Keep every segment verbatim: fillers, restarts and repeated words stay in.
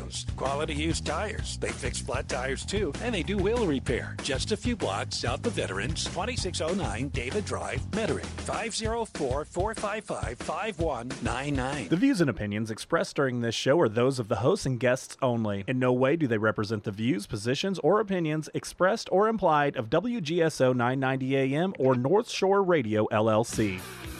radios, quality used tires. They fix flat tires too, and they do wheel repair. Just a few blocks south of Veterans, twenty-six oh nine David Drive, Metairie, five oh four, four five five, five one nine nine. The views and opinions expressed during this show are those of the hosts and guests only. In no way do they represent the views, positions, or opinions expressed or implied of W G S O nine ninety A M or North Shore Radio, L L C.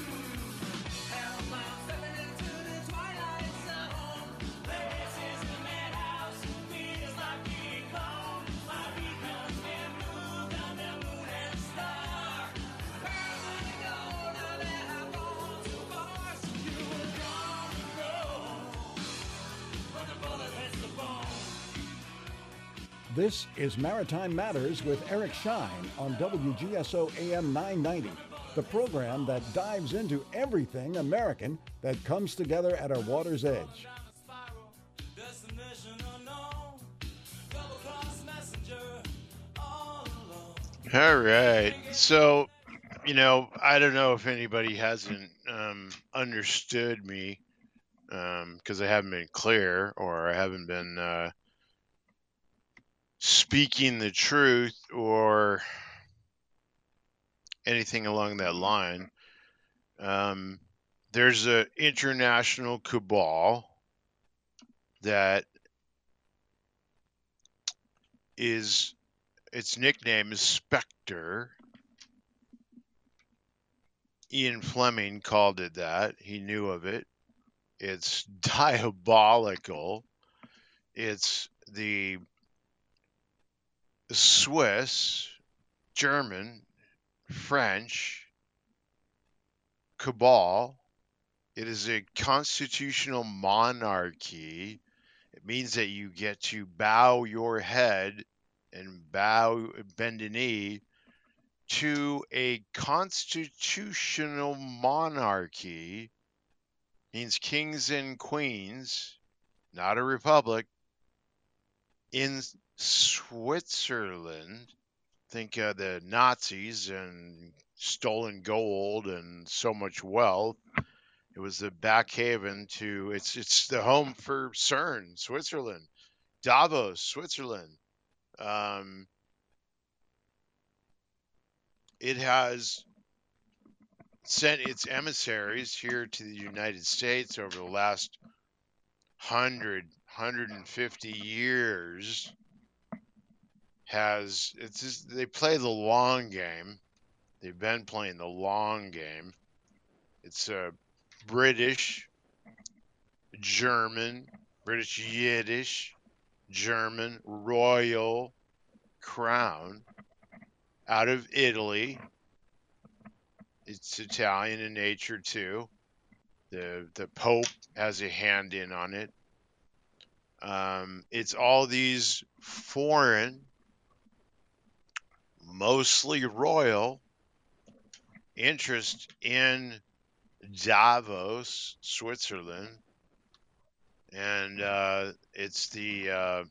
This is Maritime Matters with Eric Shine on W G S O A M nine ninety, the program that dives into everything American that comes together at our water's edge. All right. So, you know, I don't know if anybody hasn't um, understood me because um, I haven't been clear or I haven't been uh, speaking the truth or anything along that line. Um, there's an international cabal that is, its nickname is Spectre. Ian Fleming called it that. He knew of it. It's diabolical. It's the Swiss, German, French cabal. It is a constitutional monarchy. It means that you get to bow your head and bow, bend a knee to a constitutional monarchy. Means kings and queens, not a republic. In Switzerland, think of the Nazis and stolen gold and so much wealth. It was the back haven to, it's it's the home for CERN, Switzerland, Davos, Switzerland. Um, it has sent its emissaries here to the United States over the last one hundred, one hundred fifty years. Has it's just, they play the long game. They've been playing the long game. It's a British, German, British Yiddish, German royal crown out of Italy. It's Italian in nature too. The the Pope has a hand in on it. Um, it's all these foreign, mostly royal, interest in Davos, Switzerland, and uh, it's the uh,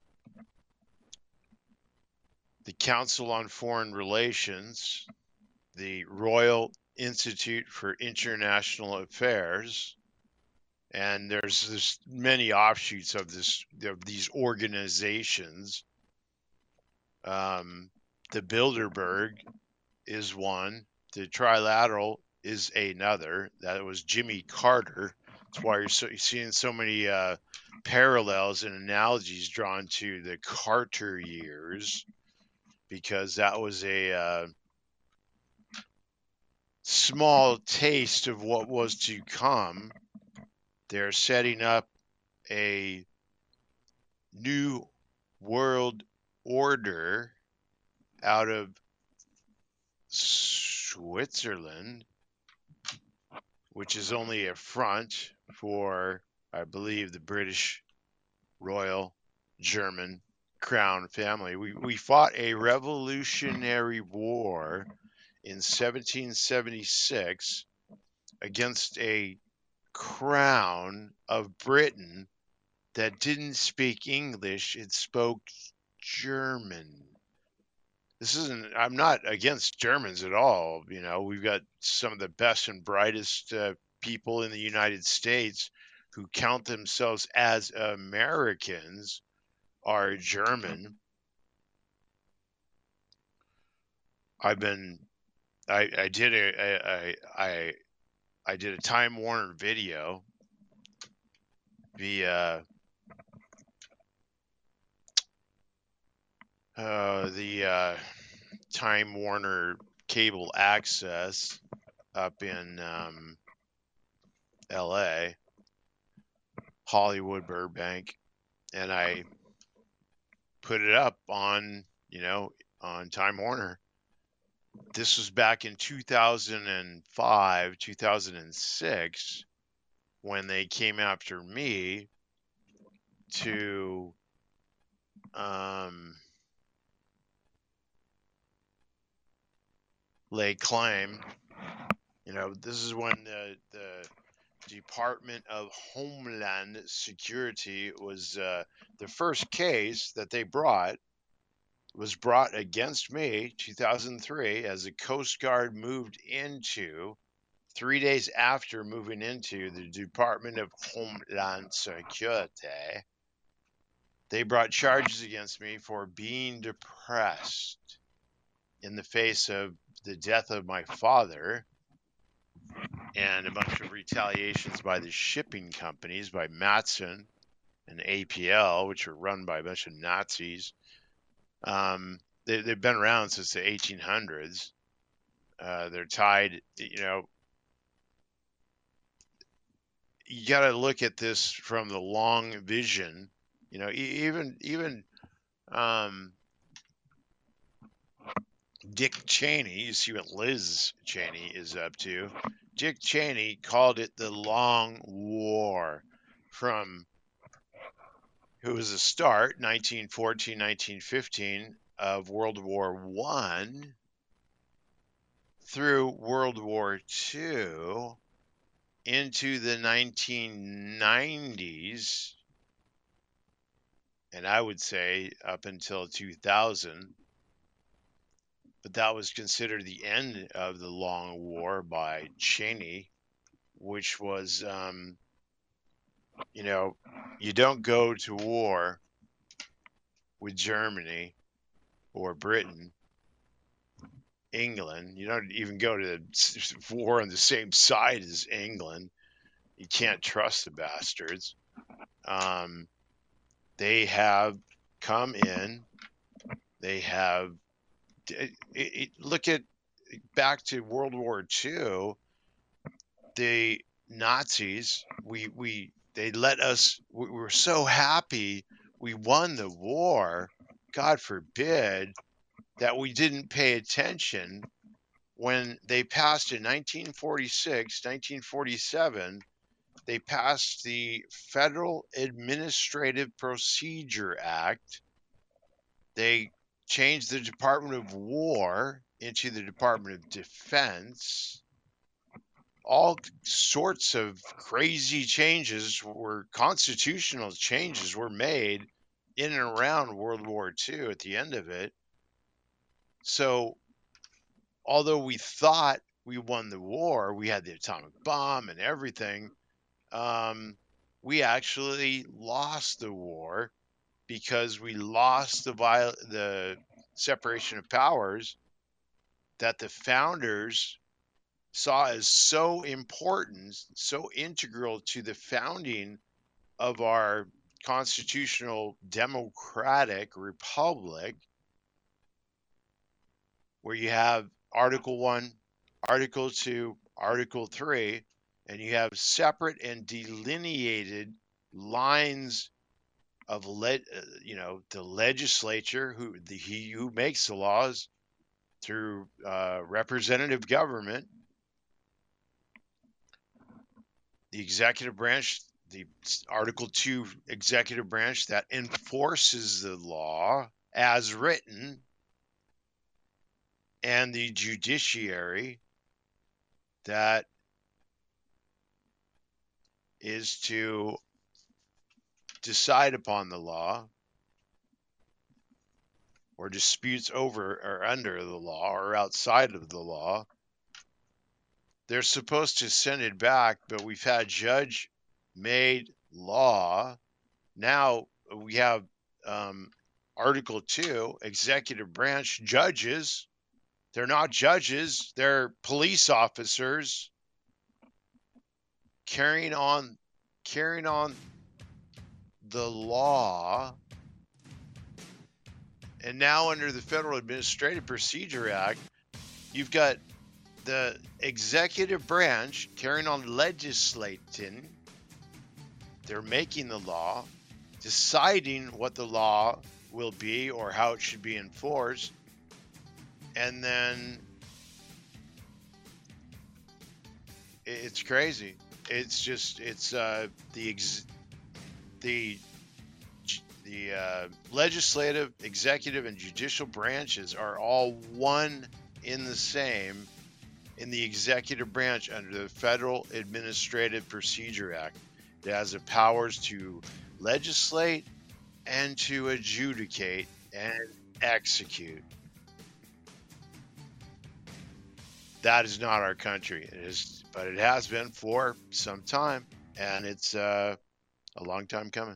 the Council on Foreign Relations, the Royal Institute for International Affairs, and there's there's many offshoots of this of these organizations. Um, the Bilderberg is one. The Trilateral is another. That was Jimmy Carter. That's why you're, so, you're seeing so many uh, parallels and analogies drawn to the Carter years, because that was a uh, small taste of what was to come. They're setting up a new world order out of Switzerland, which is only a front for, I believe, the British Royal German Crown family. We, we fought a revolutionary war in seventeen seventy-six against a crown of Britain that didn't speak English. It spoke German. This isn't, I'm not against Germans at all. You know, we've got some of the best and brightest uh, people in the United States who count themselves as Americans are German. I've been, I, I did a, I, I, I did a Time Warner video via uh, the uh, Time Warner cable access up in um, L A, Hollywood, Burbank, and I put it up on, you know, on Time Warner. This was back in two thousand five, two thousand six, when they came after me to um, lay claim. You know, this is when the, the Department of Homeland Security was uh, the first case that they brought was brought against me, two thousand three, as the Coast Guard moved into, three days after moving into the Department of Homeland Security. They brought charges against me for being depressed in the face of the death of my father and a bunch of retaliations by the shipping companies, by Matson and A P L, which are run by a bunch of Nazis. Um, they, they've been around since the eighteen hundreds. Uh, they're tied, you know, you got to look at this from the long vision. You know, even, even, um, Dick Cheney, you see what Liz Cheney is up to. Dick Cheney called it the Long War, from, it was the start, nineteen fourteen, nineteen fifteen, of World War One through World War Two into the nineteen nineties, and I would say up until two thousand. But that was considered the end of the Long War by Cheney, which was, um, you know, you don't go to war with Germany or Britain, England. You don't even go to the war on the same side as England. You can't trust the bastards. Um, they have come in. They have It, it, look at back to World War Two. The Nazis, we we they let us. We were so happy we won the war. God forbid that we didn't pay attention when they passed in nineteen forty-six, nineteen forty-seven. They passed the Federal Administrative Procedure Act. They changed the Department of War into the Department of Defense. All sorts of crazy changes were, constitutional changes were made in and around World War Two at the end of it. So, although we thought we won the war, we had the atomic bomb and everything, um, we actually lost the war, because we lost the viol- the separation of powers that the founders saw as so important, so integral to the founding of our constitutional democratic republic, where you have Article one, Article two, Article three, and you have separate and delineated lines of le- you know, the legislature, who the he who makes the laws, through uh, representative government, the executive branch, the Article two executive branch that enforces the law as written, and the judiciary that is to decide upon the law or disputes over or under the law or outside of the law. They're supposed to send it back, but we've had Judge made law. Now we have um, Article two, executive branch judges. They're not judges, they're police officers carrying on carrying on the law. And now under the Federal Administrative Procedure Act, you've got the executive branch carrying on legislating. They're making the law, deciding what the law will be or how it should be enforced. And then it's crazy. It's just, it's uh, the ex- the the uh, legislative, executive, and judicial branches are all one in the same in the executive branch under the Federal Administrative Procedure Act. It has the powers to legislate and to adjudicate and execute. That is not our country. It is, but it has been for some time, and it's uh, a long time coming.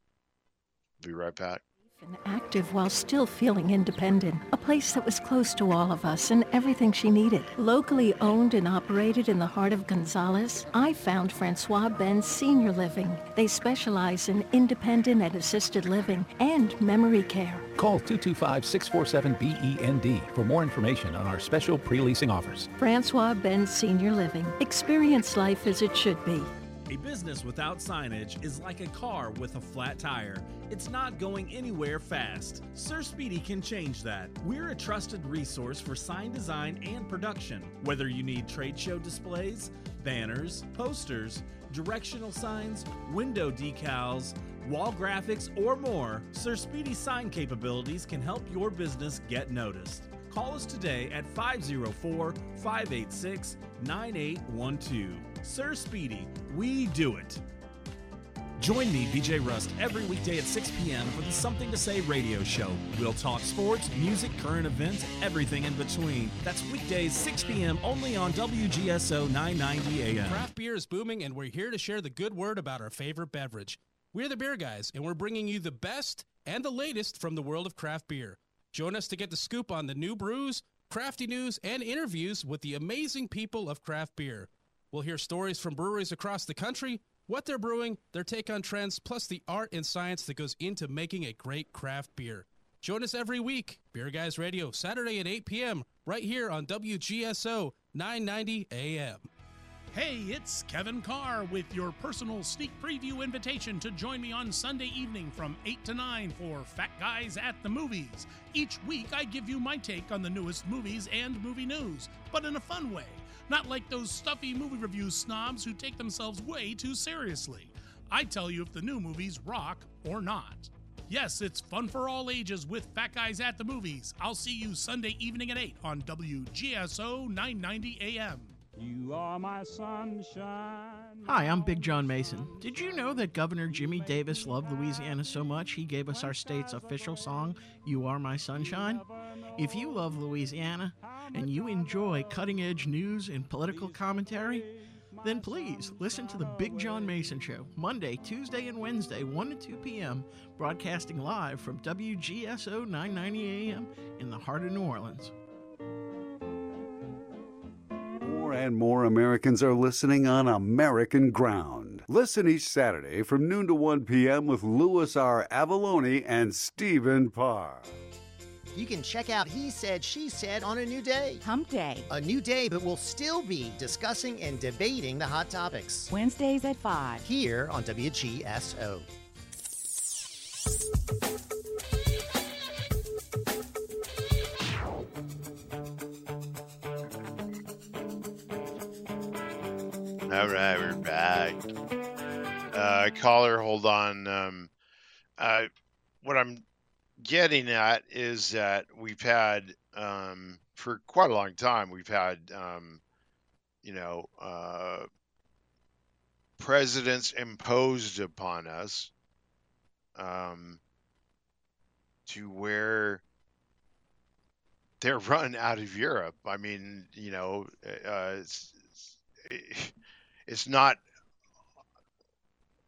Be right back. And active while still feeling independent. A place that was close to all of us and everything she needed. Locally owned and operated in the heart of Gonzales, I found Francois Ben's Senior Living. They specialize in independent and assisted living and memory care. Call two two five, six four seven, B E N D for more information on our special pre-leasing offers. Francois Ben's Senior Living. Experience life as it should be. A business without signage is like a car with a flat tire. It's not going anywhere fast. Sir Speedy can change that. We're a trusted resource for sign design and production. Whether you need trade show displays, banners, posters, directional signs, window decals, wall graphics, or more, Sir Speedy's sign capabilities can help your business get noticed. Call us today at five oh four, five eight six, nine eight one two. Sir Speedy, we do it. Join me, B J Rust, every weekday at six p.m. for the Something to Say radio show. We'll talk sports, music, current events, everything in between. That's weekdays, six p.m. only on W G S O nine ninety A M. Craft beer is booming, and we're here to share the good word about our favorite beverage. We're the Beer Guys, and we're bringing you the best and the latest from the world of craft beer. Join us to get the scoop on the new brews, crafty news, and interviews with the amazing people of craft beer. We'll hear stories from breweries across the country, what they're brewing, their take on trends, plus the art and science that goes into making a great craft beer. Join us every week, Beer Guys Radio, Saturday at eight p.m., right here on W G S O nine ninety A M. Hey, it's Kevin Carr with your personal sneak preview invitation to join me on Sunday evening from eight to nine for Fat Guys at the Movies. Each week, I give you my take on the newest movies and movie news, but in a fun way. Not like those stuffy movie review snobs who take themselves way too seriously. I tell you if the new movies rock or not. Yes, it's fun for all ages with Fat Guys at the Movies. I'll see you Sunday evening at eight on W G S O nine ninety A M. You are my sunshine. Hi, I'm Big John Mason. Did you know that Governor Jimmy Davis loved Louisiana so much he gave us our state's official song, You Are My Sunshine? If you love Louisiana and you enjoy cutting-edge news and political commentary, then please listen to the Big John Mason Show, Monday, Tuesday, and Wednesday, one to two p.m., broadcasting live from W G S O nine ninety A M in the heart of New Orleans. More and more Americans are listening on American ground. Listen each Saturday from noon to one p.m. with Louis R. Avalone and Stephen Parr. You can check out He Said, She Said on a new day. Hump Day. A new day, but we'll still be discussing and debating the hot topics. Wednesdays at five. Here on W G S O. All right, we're back. Uh, caller, hold on. Um, uh, what I'm getting at is that we've had, um, for quite a long time, we've had, um, you know, uh, presidents imposed upon us um, to where they're run out of Europe. I mean, you know, uh, it's, it's, it's not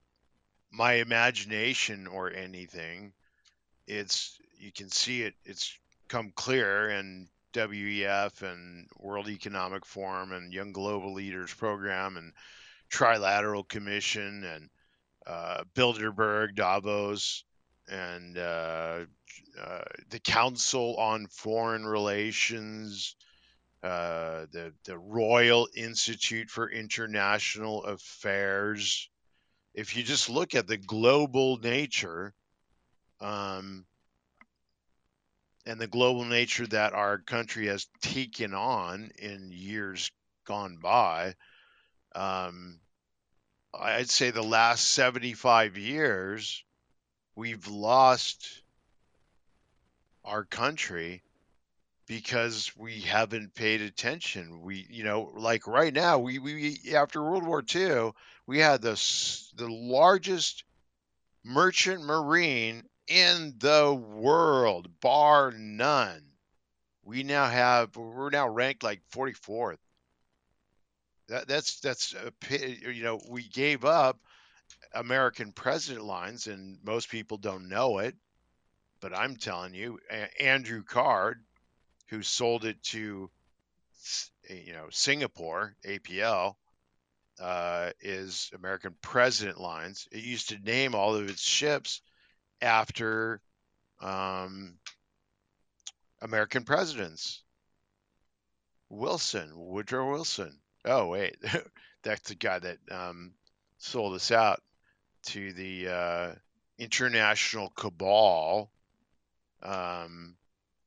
my imagination or anything. It's you can see it. It's come clear in W E F and World Economic Forum and Young Global Leaders Program and Trilateral Commission and uh, Bilderberg, Davos, and uh, uh, the Council on Foreign Relations, uh, the the Royal Institute for International Affairs. If you just look at the global nature, um, and the global nature that our country has taken on in years gone by, um, I'd say the last seventy-five years, we've lost our country because we haven't paid attention. We, you know, like right now, we, we after World War Two, we had the the largest merchant marine in the world, bar none. We now have, we're now ranked like forty-fourth. That, that's that's a, you know, we gave up American President lines, and most people don't know it, but I'm telling you, a- Andrew Card, who sold it to, you know, Singapore, A P L, uh, is American President lines. It used to name all of its ships after um, American presidents. Wilson, Woodrow Wilson. Oh, wait, that's the guy that um, sold us out to the uh, international cabal, um,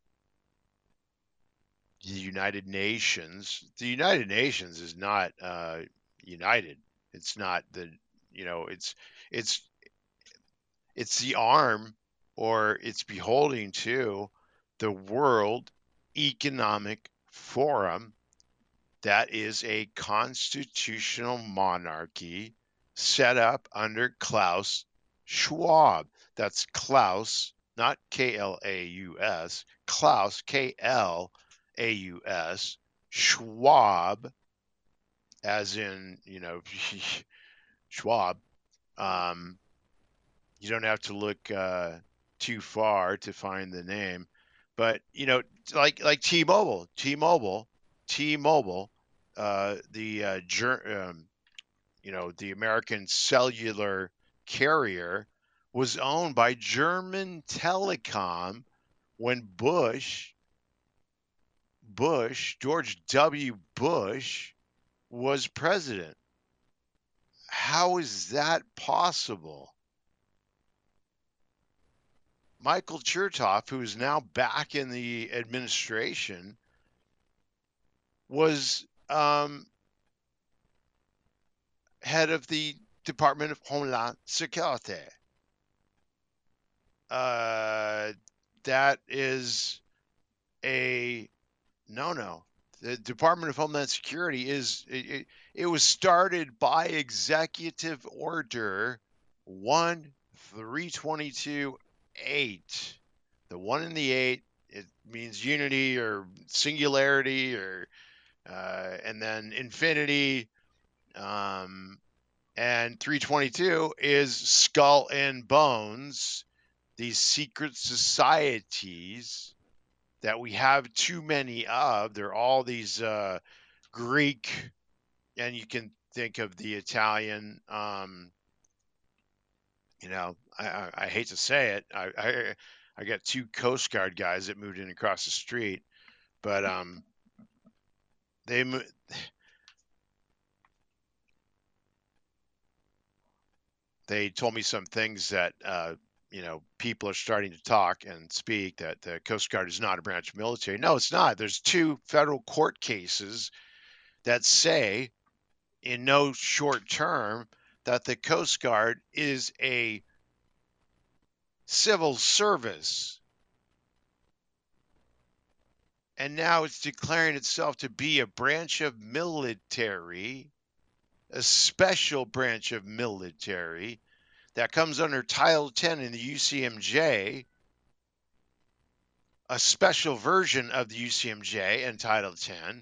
the United Nations. The United Nations is not uh, united. It's not the, you know, it's it's it's the arm, or it's beholding to the World Economic Forum. That is a constitutional monarchy set up under Klaus Schwab. That's Klaus, not K L A U S, Klaus, K L A U S, Schwab, as in, you know, Schwab. Um, you don't have to look uh, too far to find the name. But, you know, like like T-Mobile, T-Mobile, T-Mobile, uh, the uh, ger- um, you know, the American cellular carrier was owned by German Telecom when Bush, Bush, George W. Bush was president. How is that possible? Michael Chertoff, who is now back in the administration, was um, head of the Department of Homeland Security. Uh, that is a no-no. The Department of Homeland Security is, it, it was started by Executive Order one three twenty-two eight. The one and the eight, it means unity or singularity, or uh, and then infinity. Um, and three twenty-two is skull and bones, these secret societies that we have too many of. They're all these uh, Greek, and you can think of the Italian, um, you know, I, I, I hate to say it. I, I I got two Coast Guard guys that moved in across the street, but um, they they told me some things that uh, you know, people are starting to talk and speak that the Coast Guard is not a branch of military. No, it's not. There's two federal court cases that say, in no short term, that the Coast Guard is a civil service. And now it's declaring itself to be a branch of military, a special branch of military that comes under Title ten in the U C M J, a special version of the U C M J and Title ten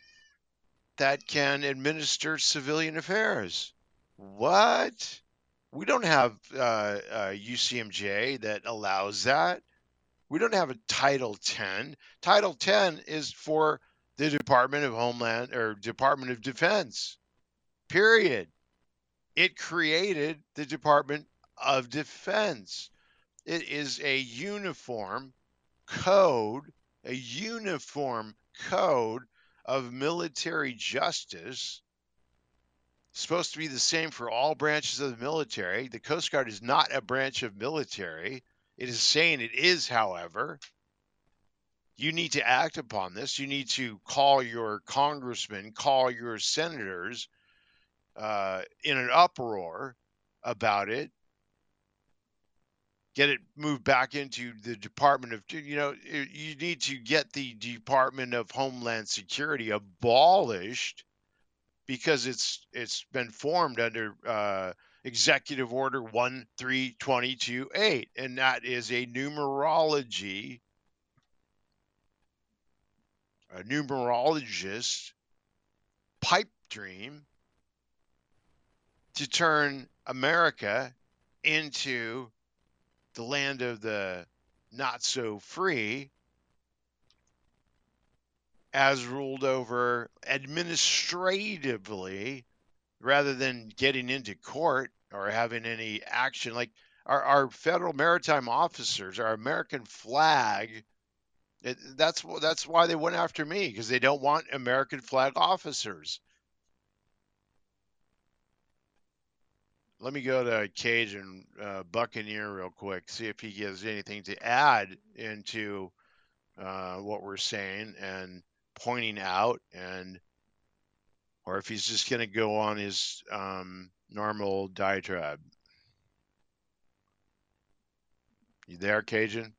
that can administer civilian affairs. What? We don't have uh, uh, U C M J that allows that. We don't have a Title ten. Title ten is for the Department of Homeland or Department of Defense, period. It created the Department of Defense. It is a uniform code, a uniform code of military justice. Supposed to be the same for all branches of the military. The Coast Guard is not a branch of military. It is saying it is, however. You need to act upon this. You need to call your congressmen, call your senators uh, in an uproar about it. Get it moved back into the Department of, you know, you need to get the Department of Homeland Security abolished because it's it's been formed under uh, Executive Order one three two two eight, and that is a numerology, a numerologist pipe dream to turn America into the land of the not so free, as ruled over administratively rather than getting into court or having any action. Like our, our federal maritime officers, our American flag, it, that's, that's why they went after me, because they don't want American flag officers. Let me go to Cajun uh, Buccaneer real quick, see if he gives anything to add into uh, what we're saying and pointing out, and or if he's just going to go on his um, normal diatribe. You there, Cajun?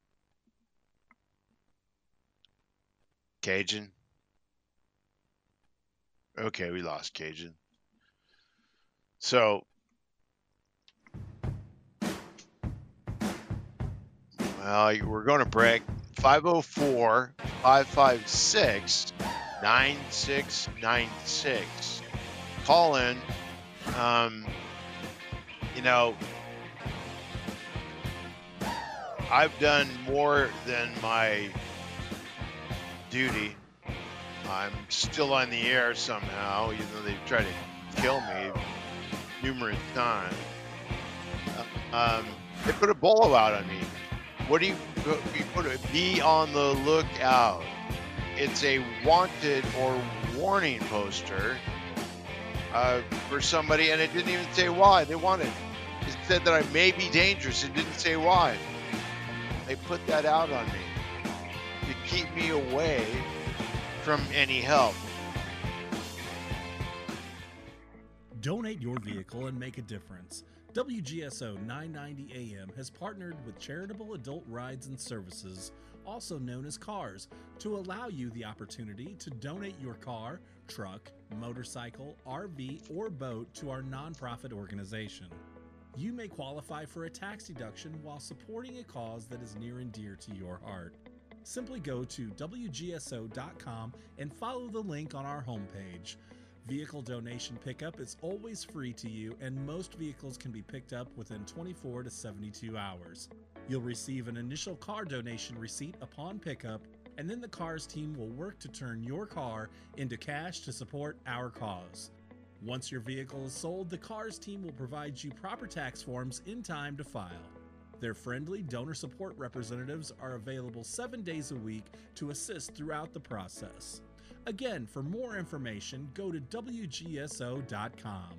Cajun? Okay, we lost Cajun. So, well, we're going to break. five oh four, five five six, nine six nine six. Call in. Um, you know, I've done more than my duty. I'm still on the air somehow, even though they've tried to kill me numerous times. Uh, um, they put a bolo out on me. What do you, you put it? Be on the lookout. It's a wanted or warning poster uh, for somebody, and it didn't even say why they wanted. It said that I may be dangerous. It didn't say why. They put that out on me to keep me away from any help. Donate your vehicle and make a difference. W G S O nine ninety A M has partnered with Charitable Adult Rides and Services, also known as CARS, to allow you the opportunity to donate your car, truck, motorcycle, R V, or boat to our nonprofit organization. You may qualify for a tax deduction while supporting a cause that is near and dear to your heart. Simply go to W G S O dot com and follow the link on our homepage. Vehicle donation pickup is always free to you, and most vehicles can be picked up within twenty-four to seventy-two hours. You'll receive an initial car donation receipt upon pickup, and then the CARS team will work to turn your car into cash to support our cause. Once your vehicle is sold, the CARS team will provide you proper tax forms in time to file. Their friendly donor support representatives are available seven days a week to assist throughout the process. Again, for more information, go to W G S O dot com.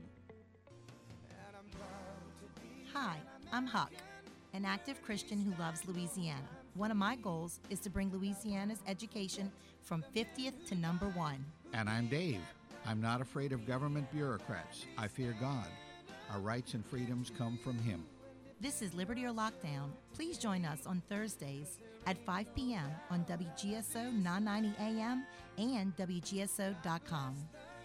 Hi, I'm Huck, an active Christian who loves Louisiana. One of my goals is to bring Louisiana's education from fiftieth to number one. And I'm Dave. I'm not afraid of government bureaucrats. I fear God. Our rights and freedoms come from Him. This is Liberty or Lockdown. Please join us on Thursdays at five p.m. on W G S O nine ninety A M and W G S O dot com.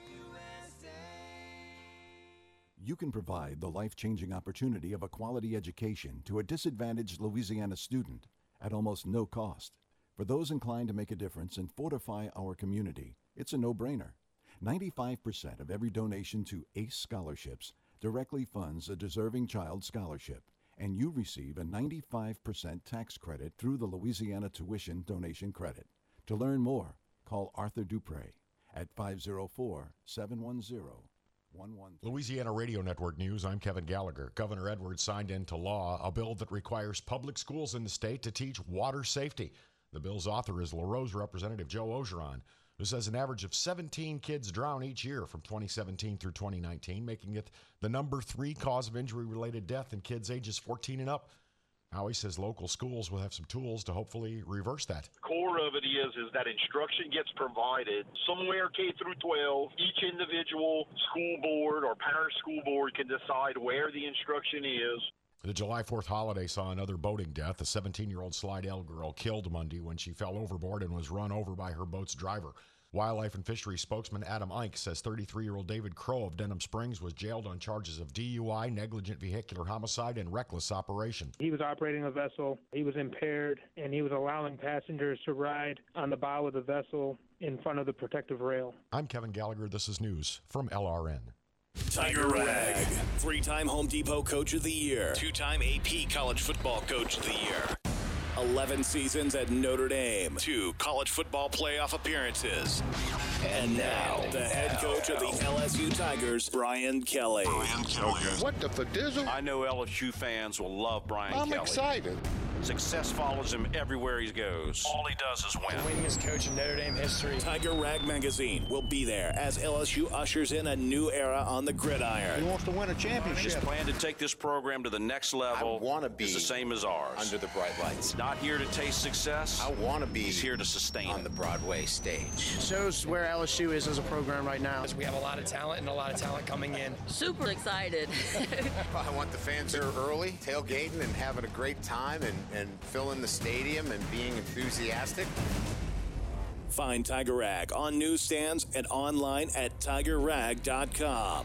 You can provide the life-changing opportunity of a quality education to a disadvantaged Louisiana student at almost no cost. For those inclined to make a difference and fortify our community, it's a no-brainer. ninety-five percent of every donation to ACE scholarships directly funds a deserving child scholarship, and you receive a ninety-five percent tax credit through the Louisiana Tuition Donation Credit. To learn more, call Arthur Dupre at five oh four, seven one zero, one one three. Louisiana Radio Network News, I'm Kevin Gallagher. Governor Edwards signed into law a bill that requires public schools in the state to teach water safety. The bill's author is LaRose Representative Joe Ogeron, who says an average of seventeen kids drown each year from twenty seventeen through twenty nineteen, making it the number three cause of injury-related death in kids ages fourteen and up. Howie says local schools will have some tools to hopefully reverse that. Core of it is is that instruction gets provided somewhere K through twelve. Each individual school board or parent school board can decide where the instruction is. The July fourth holiday saw another boating death. A seventeen-year-old Slidell girl killed Monday when she fell overboard and was run over by her boat's driver. Wildlife and Fisheries spokesman Adam Ike says thirty-three-year-old David Crow of Denham Springs was jailed on charges of D U I, negligent vehicular homicide, and reckless operation. He was operating a vessel. He was impaired, and he was allowing passengers to ride on the bow of the vessel in front of the protective rail. I'm Kevin Gallagher. This is news from L R N. Tiger Rag, three-time Home Depot Coach of the Year, two-time A P College Football Coach of the Year, eleven seasons at Notre Dame, two college football playoff appearances, and now the head coach of the L S U Tigers, Brian Kelly. Brian Kelly. What the fadizzle? I know L S U fans will love Brian I'm Kelly. I'm excited. Success follows him everywhere he goes. All he does is win. The winningest coach in Notre Dame history. Tiger Rag Magazine will be there as L S U ushers in a new era on the gridiron. He wants to win a championship. His plan to take this program to the next level I want to be is the same as ours. Under the bright lights. Not here to taste success. I want to be He's here to sustain on it. the Broadway stage. Shows where L S U is as a program right now. We have a lot of talent and a lot of talent coming in. Super excited. I want the fans here early, tailgating and having a great time and, and filling the stadium and being enthusiastic. Find Tiger Rag on newsstands and online at tiger rag dot com.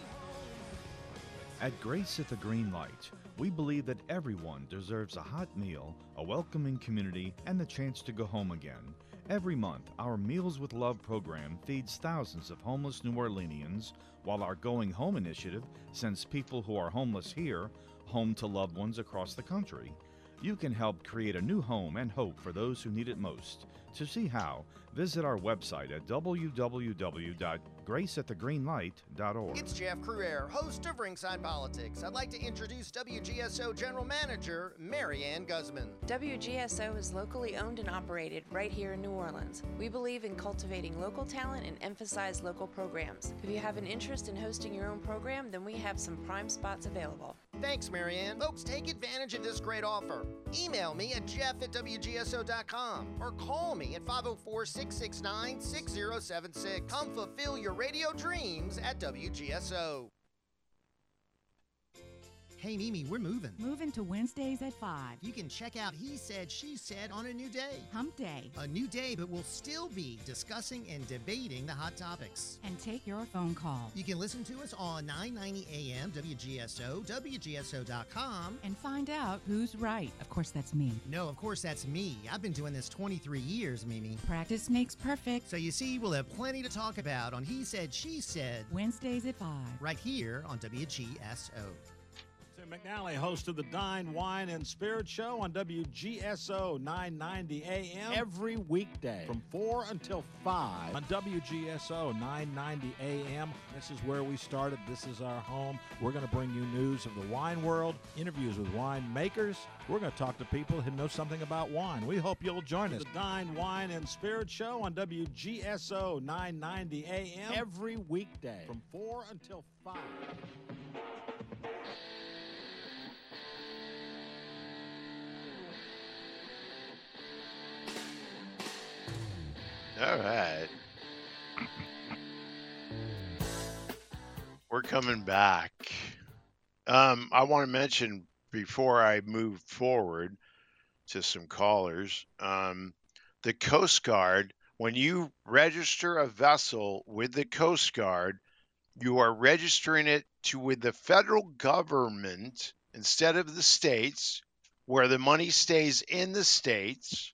At Grace at the Green Light, we believe that everyone deserves a hot meal, a welcoming community, and the chance to go home again. Every month, our Meals with Love program feeds thousands of homeless New Orleanians, while our Going Home initiative sends people who are homeless here home to loved ones across the country. You can help create a new home and hope for those who need it most. To see how, visit our website at w w w dot grace at the green light dot org. It's Jeff Cruer, host of Ringside Politics. I'd like to introduce W G S O General Manager Marianne Guzman. W G S O is locally owned and operated right here in New Orleans. We believe in cultivating local talent and emphasize local programs. If you have an interest in hosting your own program, then we have some prime spots available. Thanks, Marianne. Folks, take advantage of this great offer. Email me at jeff at w g s o dot com or call me at five oh four, six six nine, six oh seven six. Come fulfill your radio dreams at W G S O. Hey, Mimi, we're moving. Moving to Wednesdays at five. You can check out He Said, She Said on a new day. Hump Day. A new day, but we'll still be discussing and debating the hot topics. And take your phone call. You can listen to us on nine ninety A M W G S O, W G S O dot com. And find out who's right. Of course, that's me. No, of course, that's me. I've been doing this twenty-three years, Mimi. Practice makes perfect. So you see, we'll have plenty to talk about on He Said, She Said. Wednesdays at five. Right here on W G S O. Tim McNally, host of the Dine, Wine, and Spirit Show on W G S O nine ninety A M every weekday from four until five on W G S O nine ninety A M. This is where we started. This is our home. We're going to bring you news of the wine world, interviews with wine makers. We're going to talk to people who know something about wine. We hope you'll join us. The Dine, Wine, and Spirit Show on W G S O nine ninety A M every weekday from four until five. All right. We're coming back. Um, I want to mention before I move forward to some callers, um, the Coast Guard, when you register a vessel with the Coast Guard, you are registering it to with the federal government instead of the states, where the money stays in the states.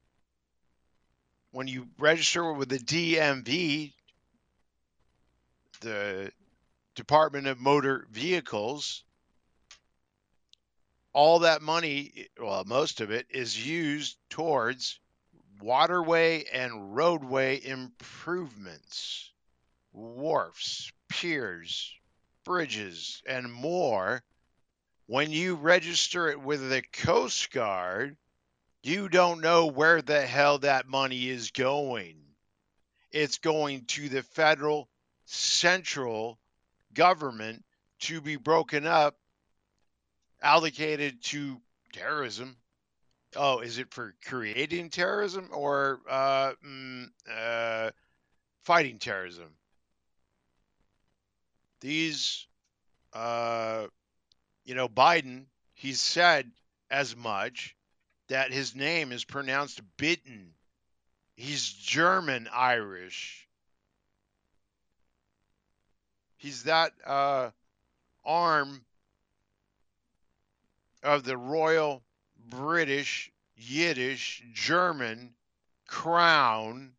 When you register with the D M V, the Department of Motor Vehicles, all that money, well, most of it, is used towards waterway and roadway improvements, wharfs, piers, bridges, and more. When you register it with the Coast Guard, you don't know where the hell that money is going. It's going to the federal central government to be broken up, allocated to terrorism. Oh, is it for creating terrorism or uh, mm, uh, fighting terrorism? These, uh, you know, Biden, he said as much, that his name is pronounced Bitten. He's German Irish. He's that uh, arm of the Royal British, Yiddish, German crown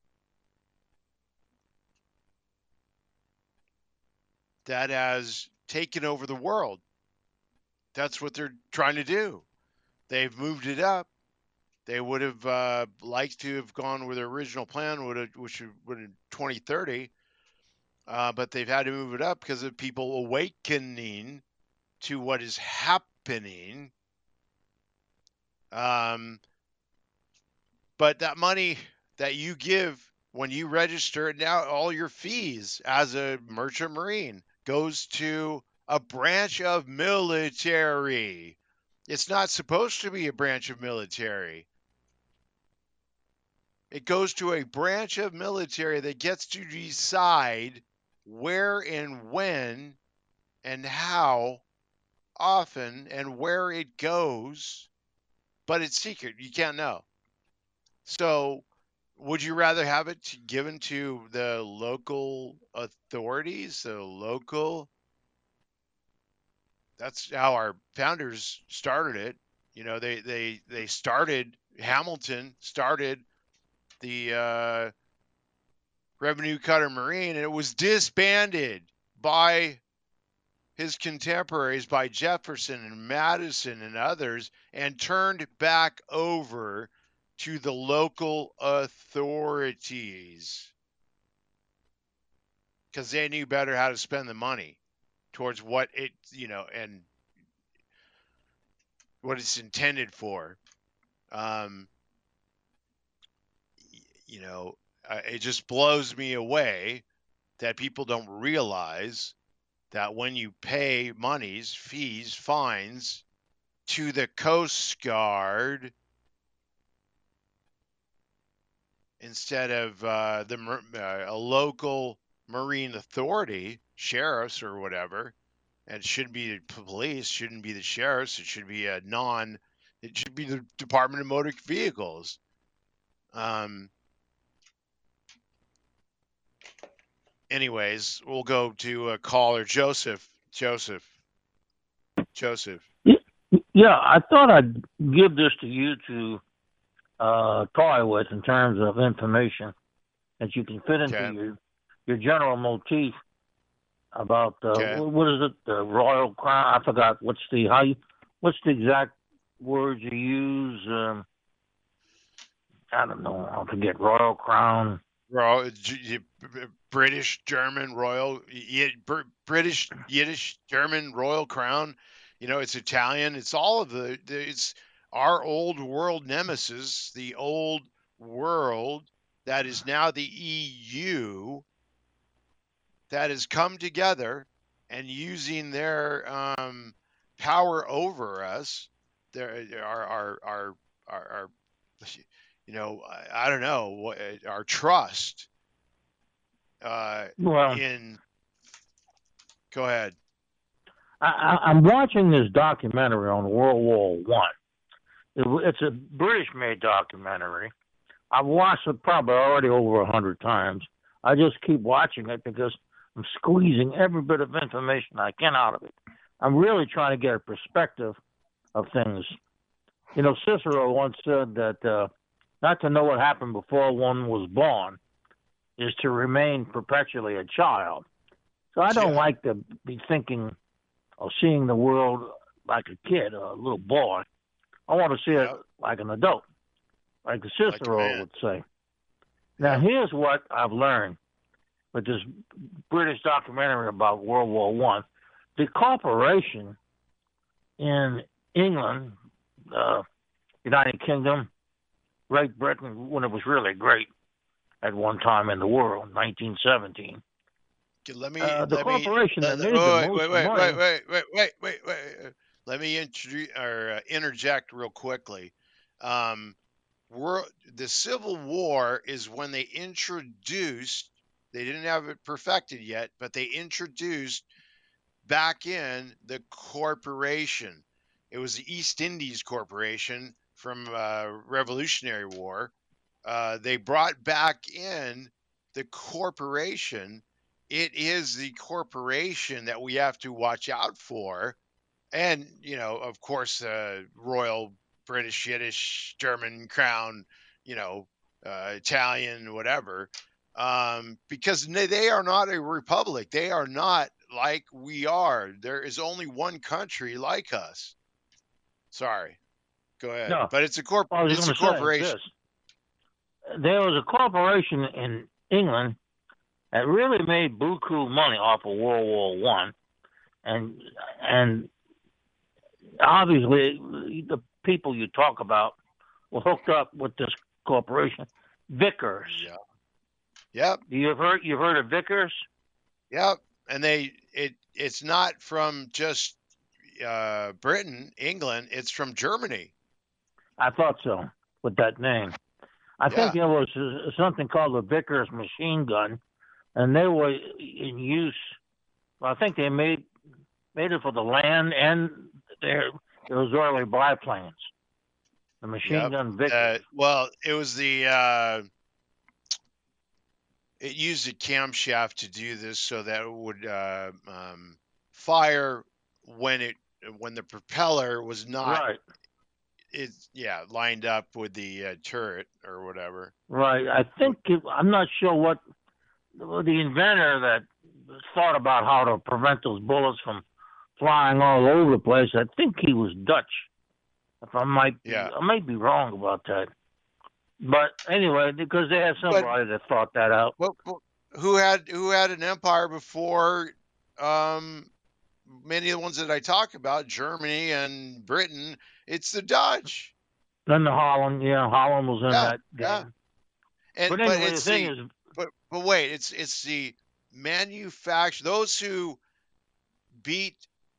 that has taken over the world. That's what they're trying to do. They've moved it up. They would have uh, liked to have gone with their original plan, would have, which would have twenty thirty, uh, but they've had to move it up because of people awakening to what is happening. Um, but that money that you give when you register, now all your fees as a merchant marine goes to a branch of military. It's not supposed to be a branch of military. It goes to a branch of military that gets to decide where and when and how often and where it goes, but it's secret. You can't know. So would you rather have it given to the local authorities, the local? That's how our founders started it. You know, they, they, they started, Hamilton started the uh, Revenue Cutter Marine, and it was disbanded by his contemporaries, by Jefferson and Madison and others, and turned back over to the local authorities because they knew better how to spend the money towards what it, you know, and what it's intended for. Um, you know, uh, it just blows me away that people don't realize that when you pay monies, fees, fines to the Coast Guard instead of uh, the uh, a local marine authority, sheriffs or whatever, and it shouldn't be the police, shouldn't be the sheriffs, it should be a non, it should be the Department of Motor Vehicles. Um, anyways, we'll go to a caller, Joseph. Joseph. Joseph. Yeah, I thought I'd give this to you to uh, toy with in terms of information that you can fit into Okay. your your general motif about uh, Okay. what is it, the Royal Crown? I forgot what's the how you what's the exact words you use. Um, I don't know. I forget. Royal Crown. Royal, G- British, German, Royal, Yi- Br- British, Yiddish, German, Royal Crown. You know, it's Italian. It's all of the, the. It's our old world nemesis, the old world that is now the E U, that has come together and using their um, power over us, their our our our our, our you know, I, I don't know, what our trust uh, Well, in. Go ahead. I, I, I'm watching this documentary on World War One. It, it's a British-made documentary. I've watched it probably already over a hundred times. I just keep watching it because I'm squeezing every bit of information I can out of it. I'm really trying to get a perspective of things. You know, Cicero once said that uh, not to know what happened before one was born is to remain perpetually a child. So I don't Yeah. like to be thinking or seeing the world like a kid or a little boy. I want to see it like an adult, like the Like a Cicero man. would say. Now, here's what I've learned with this British documentary about World War One. The corporation in England, uh, United Kingdom, Great Britain, when it was really great at one time in the world, nineteen seventeen. Okay, Let me. Uh, the let corporation me. that let- made the wait, most wait, wait, money. wait, wait, wait, wait, wait, wait, wait. Let me introduce or uh, interject real quickly. Um, we're, the Civil War is when they introduced. They didn't have it perfected yet, but they introduced back in the corporation. It was the East Indies Corporation from uh, Revolutionary War. Uh, they brought back in the corporation. It is the corporation that we have to watch out for. And, you know, of course, uh, Royal British, Yiddish, German Crown, you know, uh, Italian, whatever, um, because they they are not a republic. They are not like we are. There is only one country like us. Sorry. Go ahead. No. But it's a corp. I was It's a going to say corporation. this. There was a corporation in England that really made buku money off of World War One, and and obviously the people you talk about were hooked up with this corporation, Vickers. Yeah. Yep. You've heard you've heard of Vickers? Yep. And they it it's not from just uh, Britain, England. It's from Germany. I thought so with that name. I think Yeah. there was uh, something called the Vickers machine gun, and they were in use. I think they made made it for the land and their those early biplanes. The machine Yep. gun Vickers. Uh, well, it was the uh, it used a camshaft to do this, so that it would uh, um, fire when it when the propeller was not Right. it yeah lined up with the uh, turret or whatever. Right. I think it, I'm not sure what the inventor that thought about how to prevent those bullets from flying all over the place. I think he was Dutch. If I might, be, Yeah. I might be wrong about that. But anyway, because they had somebody that thought that out. Well, well, who had who had an empire before um, many of the ones that I talk about, Germany and Britain? It's the Dutch. Then the Holland, yeah, Holland was in Yeah, that game. yeah. And But but, anyway, the it's thing the, is, but but wait, it's it's the manufacture those who beat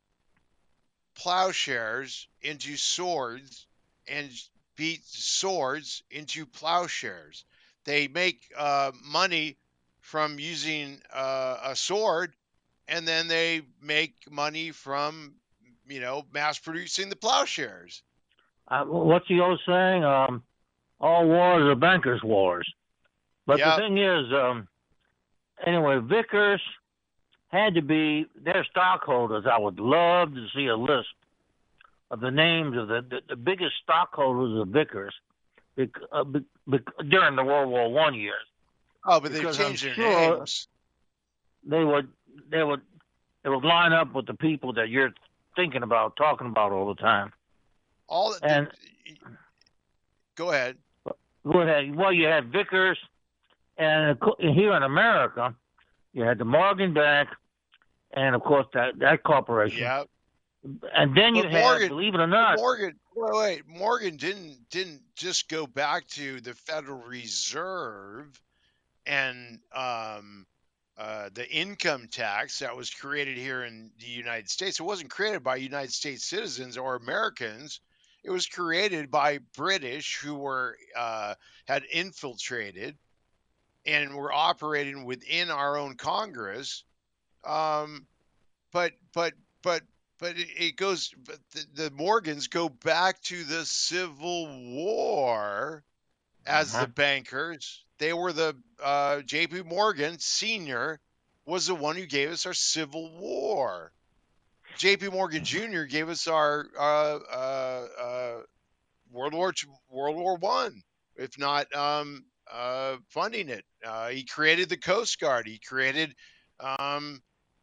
plowshares into swords and beat swords into plowshares. They make uh, money from using uh, a sword, and then they make money from you know mass producing the plowshares. uh, what's the old saying? Um, all wars are bankers' wars. But Yep. the thing is, um, anyway, Vickers had to be their stockholders. I would love to see a list of the names of the, the, the biggest stockholders of Vickers bec, uh, bec, bec, during the World War One years. Oh, but they've Because I'm changed their sure names. They would, they would, they would line up with the people that you're thinking about, talking about all the time. All the, And go ahead. go ahead. Well, you had Vickers, and of cour- here in America, you had the Morgan Bank, and of course that that corporation. Yeah. And then you But had, Morgan, believe it or but not, Morgan, wait, wait, Morgan didn't didn't just go back to the Federal Reserve and um, uh, the income tax that was created here in the United States. It wasn't created by United States citizens or Americans. It was created by British who were uh, had infiltrated and were operating within our own Congress. Um, but but but but it, it goes. But the, the Morgans go back to the Civil War as Uh-huh. the bankers. They were the uh, J P. Morgan Senior was the one who gave us our Civil War. J P. Morgan Junior gave us our uh, uh, uh, World War Two, World War One, if not um, uh, funding it. Uh, he created the Coast Guard. He created um,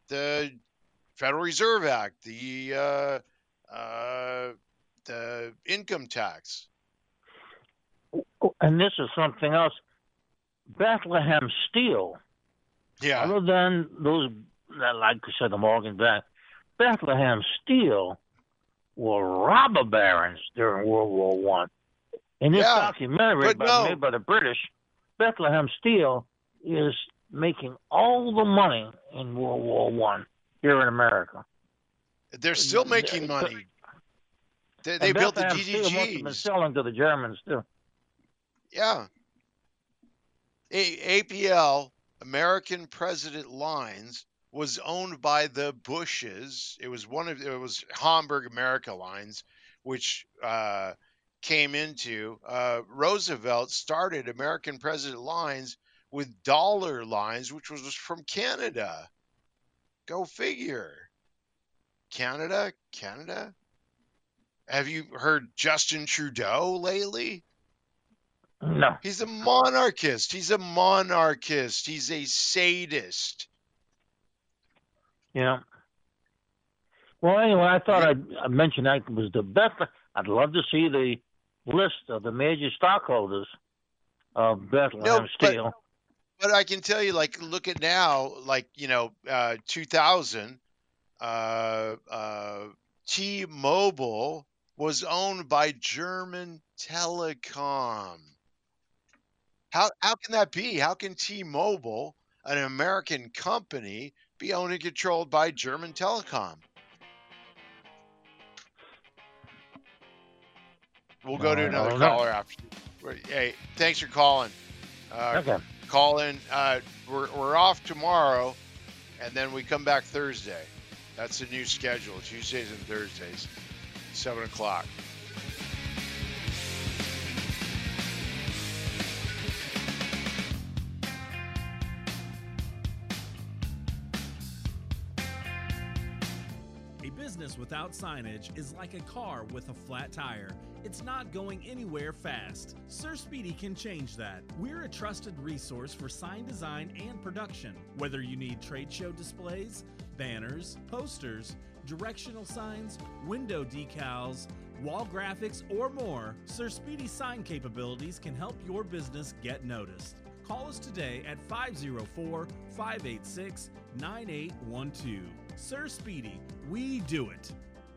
the Federal Reserve Act, the uh, uh, the income tax. And this is something else. Bethlehem Steel. Yeah. Other than those, like I said, the Morgan Bank, Bethlehem Steel were robber barons during World War One. In this Yeah, documentary but by, no. made by the British, Bethlehem Steel is making all the money in World War One here in America. They're still making money. They, they And built the Bethlehem Steel must have been D D Gs. selling to the Germans too. Yeah. A- APL, American President Lines, was owned by the Bushes. It was one of it was Hamburg America Lines, which uh, came into uh, Roosevelt started American President Lines with Dollar Lines, which was from Canada. Go figure. Canada, Canada. Have you heard Justin Trudeau lately? No. He's a monarchist. He's a monarchist. He's a sadist. Yeah. Well, anyway, I thought I'd, I'd mention that was the best. I'd love to see the list of the major stockholders of Bethlehem No, but- Steel. But I can tell you, like, look at now, like, you know, uh, two thousand, uh, uh, T-Mobile was owned by German Telecom. How how can that be? How can T-Mobile, an American company, be owned and controlled by German Telecom? We'll go to I another don't know. caller after. Hey, thanks for calling. Uh, Okay. Call in. Uh, we're we're off tomorrow, and then we come back Thursday. That's the new schedule: Tuesdays and Thursdays, seven o'clock. A business without signage is like a car with a flat tire. It's not going anywhere fast. Sir Speedy can change that. We're a trusted resource for sign design and production. Whether you need trade show displays, banners, posters, directional signs, window decals, wall graphics, or more, Sir Speedy's sign capabilities can help your business get noticed. Call us today at five oh four, five eight six, nine eight one two. Sir Speedy, we do it.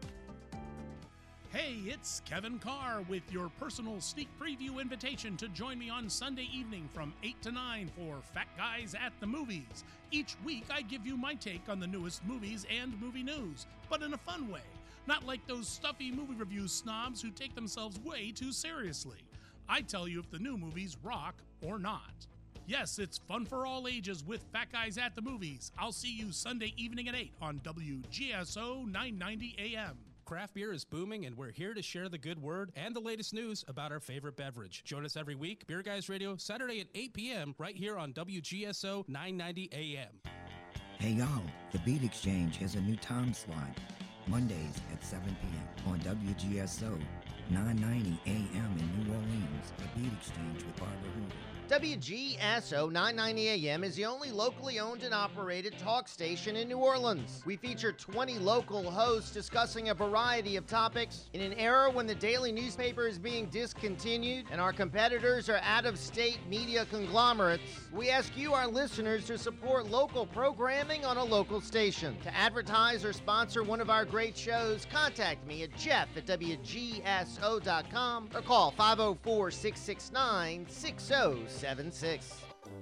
Hey, it's Kevin Carr with your personal sneak preview invitation to join me on Sunday evening from eight to nine for Fat Guys at the Movies. Each week, I give you my take on the newest movies and movie news, but in a fun way. Not like those stuffy movie review snobs who take themselves way too seriously. I tell you if the new movies rock or not. Yes, it's fun for all ages with Fat Guys at the Movies. I'll see you Sunday evening at eight on W G S O nine ninety A M. Craft beer is booming, and we're here to share the good word and the latest news about our favorite beverage. Join us every week, Beer Guys Radio, Saturday at eight p.m. right here on W G S O nine ninety A M. Hey y'all, the Beat Exchange has a new time slot. Mondays at seven p.m. on W G S O nine ninety A M in New Orleans. The Beat Exchange with Barbara Hoover. W G S O nine ninety A M is the only locally owned and operated talk station in New Orleans. We feature twenty local hosts discussing a variety of topics. In an era when the daily newspaper is being discontinued and our competitors are out-of-state media conglomerates, we ask you, our listeners, to support local programming on a local station. To advertise or sponsor one of our great shows, contact me at jeff at W G S O dot com or call five oh four, six six nine, six oh seven six.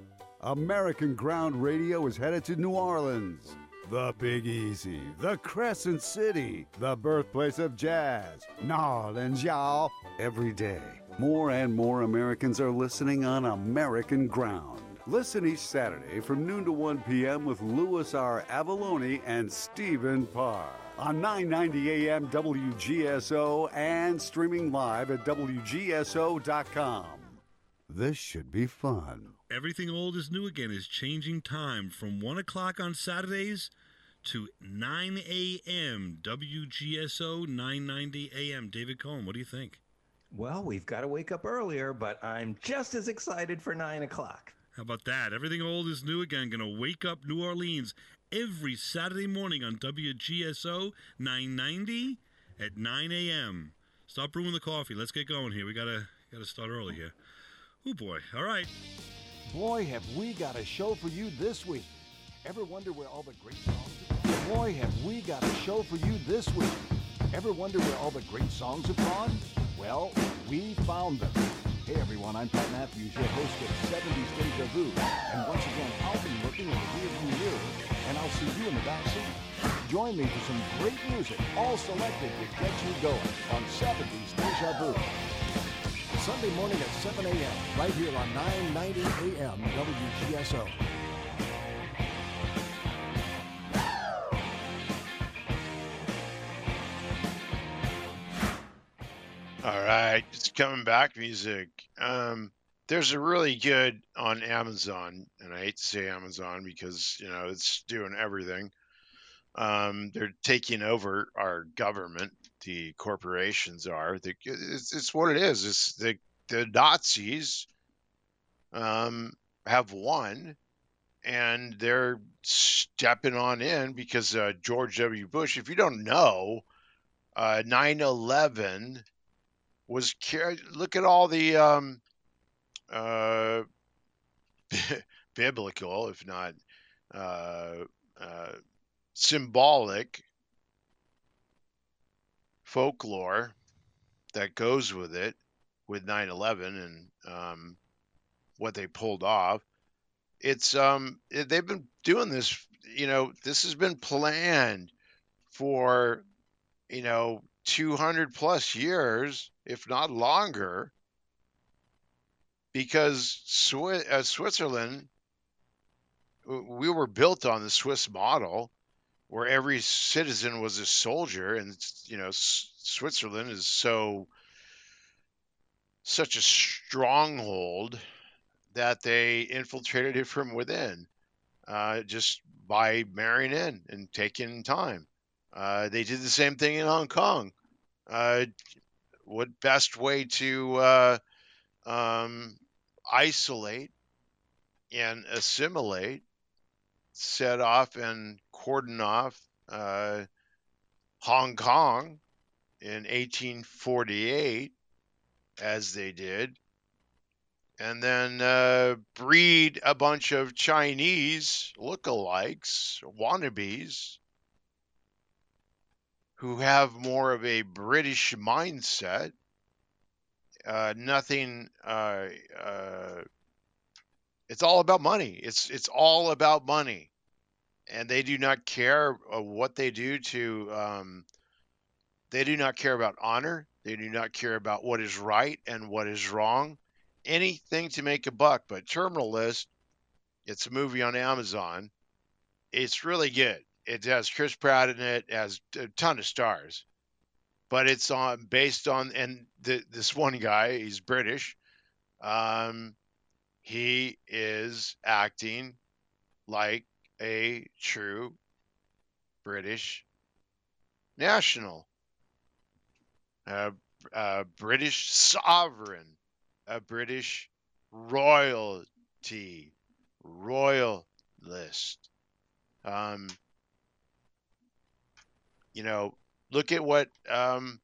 American Ground Radio is headed to New Orleans, the Big Easy, the Crescent City, the birthplace of jazz. N'Orleans, y'all. Every day, more and more Americans are listening on American Ground. Listen each Saturday from noon to one p.m. with Louis R. Avalone and Stephen Parr on nine ninety A M W G S O and streaming live at W G S O dot com. This should be fun. Everything Old is New Again is changing time from one o'clock on Saturdays to nine a.m. W G S O nine ninety A M. David Cohen, what do you think? Well, we've got to wake up earlier, but I'm just as excited for nine o'clock. How about that? Everything Old is New Again, going to wake up New Orleans every Saturday morning on W G S O nine ninety at nine a.m. Stop brewing the coffee. Let's get going here. We gotta gotta start early here. Oh boy! All right. Boy, have we got a show for you this week. Ever wonder where all the great songs are? Boy, have we got a show for you this week. Ever wonder where all the great songs have gone? Well, we found them. Hey everyone, I'm Pat Matthews, your host of seventies Deja Vu. And once again, I'll be looking in the rearview mirror, and I'll see you in the back seat. Join me for some great music, all selected to get you going on seventies Deja Vu. Sunday morning at seven a.m. right here on nine ninety A M W G S O. All right, it's coming back music. Um, there's a really good on Amazon, and I hate to say Amazon because, you know, it's doing everything. Um, they're taking over our government. The corporations are. The, it's, it's what it is. It's the the Nazis um, have won, and they're stepping on in because uh, George W. Bush. If you don't know, uh, nine eleven was look at all the um, uh, biblical, if not uh, uh, symbolic folklore that goes with it, with nine eleven and um, what they pulled off. It's um, it, they've been doing this. You know, this has been planned for, you know, two hundred plus years, if not longer, because Swi- uh, Switzerland, we were built on the Swiss model, where every citizen was a soldier, and you know, S- Switzerland is so such a stronghold that they infiltrated it from within, uh, just by marrying in and taking time. Uh, they did the same thing in Hong Kong. Uh, what best way to uh, um, isolate and assimilate, set off and cordon off uh, Hong Kong in eighteen forty-eight, as they did, and then uh, breed a bunch of Chinese lookalikes, wannabes, who have more of a British mindset. Uh, nothing. Uh, uh, it's all about money. It's it's all about money, and they do not care uh, what they do to. Um, they do not care about honor. They do not care about what is right and what is wrong. Anything to make a buck. But Terminal List, it's a movie on Amazon. It's really good. It has Chris Pratt in it. It has a ton of stars. But it's on based on, and the, this one guy, he's British. Um, he is acting like a true British national. A, a British sovereign, a British royalty, royalist. Um, you know, look at what um,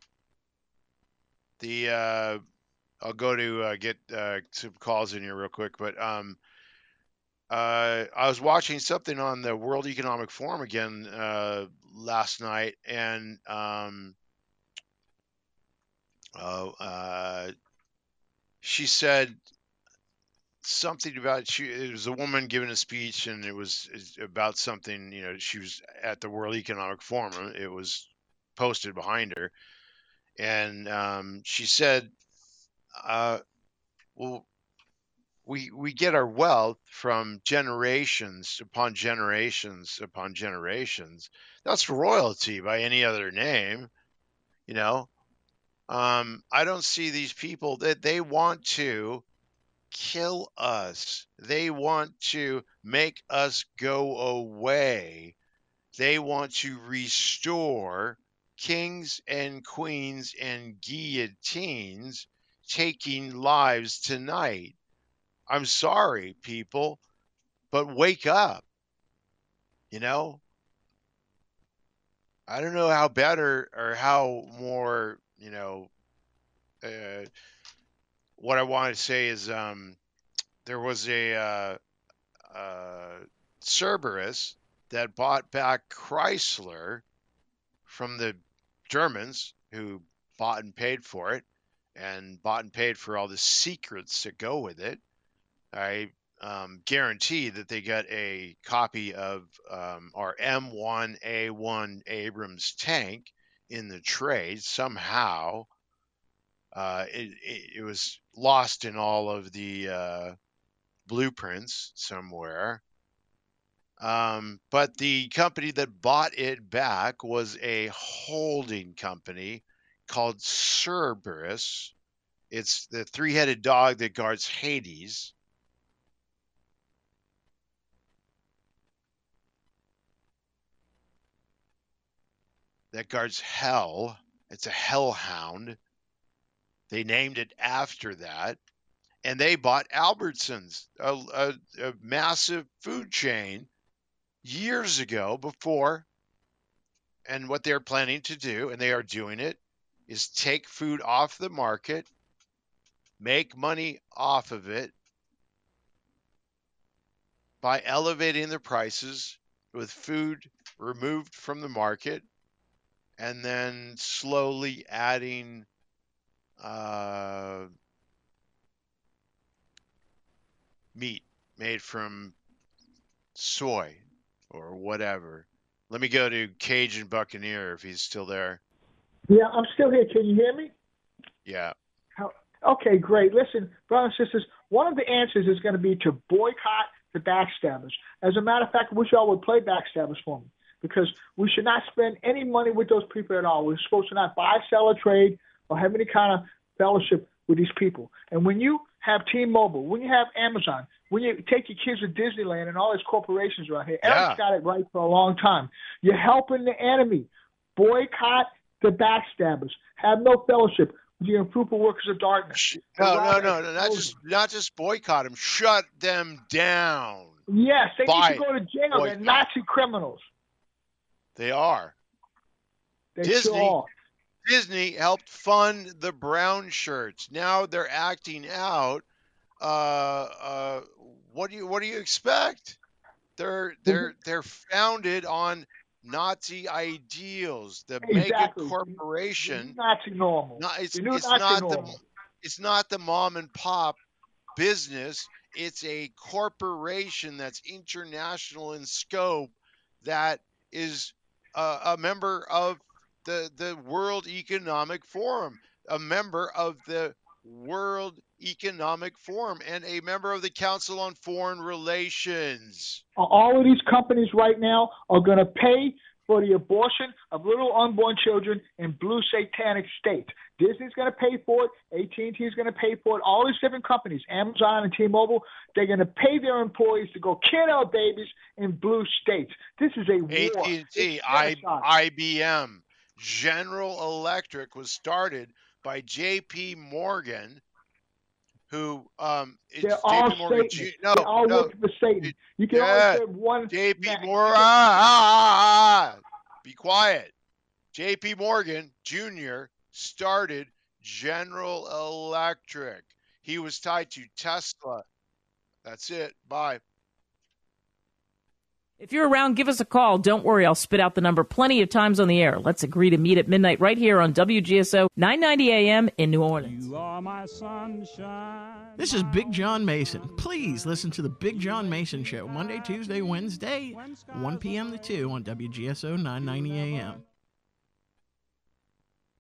the. Uh, I'll go to uh, get uh, some calls in here real quick, but um, uh, I was watching something on the World Economic Forum again uh, last night, and um, Oh, uh, she said something about she. It was a woman giving a speech, and it was about something. You know, she was at the World Economic Forum. It was posted behind her, and um, she said, uh, "Well, we we get our wealth from generations upon generations upon generations. That's royalty by any other name, you know." Um, I don't see these people that they want to kill us. They want to make us go away. They want to restore kings and queens and guillotines taking lives tonight. I'm sorry, people, but wake up. You know, I don't know how better or how more, you know, uh, what I want to say is um, there was a uh, uh, Cerberus that bought back Chrysler from the Germans who bought and paid for it and bought and paid for all the secrets that go with it. I um, guarantee that they got a copy of um, our M one A one Abrams tank in the trade somehow. Uh, it, it, it was lost in all of the uh, blueprints somewhere. Um, but the company that bought it back was a holding company called Cerberus. It's the three-headed dog that guards Hades. That guards hell. It's a hellhound. They named it after that. And they bought Albertsons, a, a, a massive food chain, years ago before. And what they're planning to do, and they are doing it, is take food off the market, make money off of it by elevating the prices with food removed from the market, and then slowly adding uh, meat made from soy or whatever. Let me go to Cajun Buccaneer if he's still there. Yeah, I'm still here. Can you hear me? Yeah. How, okay, great. Listen, brothers and sisters, one of the answers is going to be to boycott the backstabbers. As a matter of fact, I wish y'all would play backstabbers for me, because we should not spend any money with those people at all. We're supposed to not buy, sell, or trade, or have any kind of fellowship with these people. And when you have T-Mobile, when you have Amazon, when you take your kids to Disneyland and all these corporations around here, Yeah. Eric's got it right for a long time. You're helping the enemy. Boycott the backstabbers. Have no fellowship with the unfruitful workers of darkness. No, no, no, no, not just not just boycott them, shut them down. Yes, they By need to go to jail. boycott. They're Nazi criminals. They are. They Disney, sure are. Disney helped fund the brown shirts. Now they're acting out. Uh, uh, what do you what do you expect? They're they're they're founded on Nazi ideals. The Exactly. mega corporation. Nazi normal. No, it's The new it's Nazi not normal. the it's not the mom and pop business. It's a corporation that's international in scope, that is a, a member of the the World Economic Forum, a member of the World Economic Forum, and a member of the Council on Foreign Relations. All of these companies right now are going to pay for the abortion of little unborn children in blue satanic states. Disney's going to pay for it. A T and T is going to pay for it. All these different companies, Amazon and T-Mobile, they're going to pay their employees to go kid our babies in blue states. This is a war. A T and T, It's I, genocide. I B M, General Electric was started by J P Morgan, who um, it's They're J P all Morgan. Satanists. Ju- no, They're all no, working for Satan. You can yeah, only say one. J P man- Morgan. Ah, ah, ah, ah. Be quiet. J P Morgan Junior started General Electric. He was tied to Tesla. That's it. Bye. If you're around, give us a call. Don't worry, I'll spit out the number plenty of times on the air. Let's agree to meet at midnight right here on W G S O nine ninety A M in New Orleans. You are my sunshine. This is Big John Mason. Please listen to the Big John Mason Show Monday, Tuesday, Wednesday, one p.m. to two on W G S O nine ninety A M.